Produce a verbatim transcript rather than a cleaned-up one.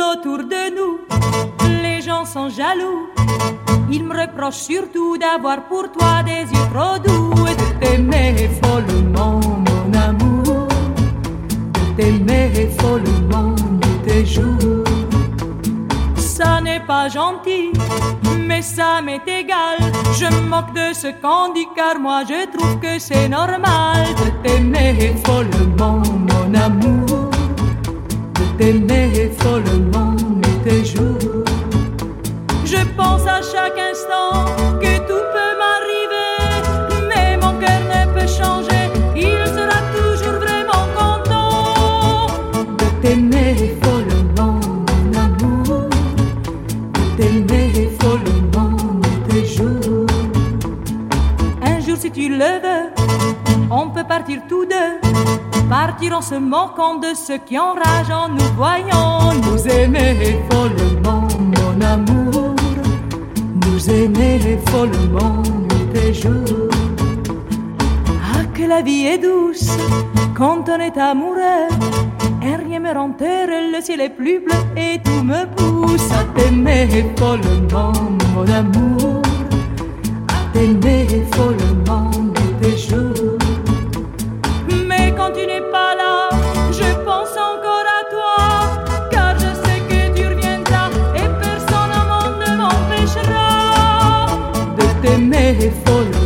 autour de nous, les gens sont jaloux. Ils me reprochent surtout d'avoir pour toi des yeux trop doux et de t'aimer follement, mon amour, de t'aimer follement de tes jours. Ça n'est pas gentil, mais ça m'est égal. Je me moque de ce qu'on dit car moi je trouve que c'est normal de t'aimer follement, mon amour, de t'aimer follement de tes jours. Je pense à chaque instant que tout peut m'arriver, mais mon cœur ne peut changer, il sera toujours vraiment content de t'aimer follement, mon amour, de t'aimer follement de tes jours. Un jour si tu le veux, on peut partir tous deux, partir en se moquant de ceux qui enragent en nous voyant, nous aimer follement, mon amour, nous aimer follement de tes jours. Ah, que la vie est douce quand on est amoureux, et rien me rend heureux, le ciel est plus bleu et tout me pousse à t'aimer follement, mon amour, à t'aimer follement de tes jours. Mais quand tu n'es pas là, je pense encore à toi, car je sais que tu reviendras et personne au monde ne m'empêchera de t'aimer follement.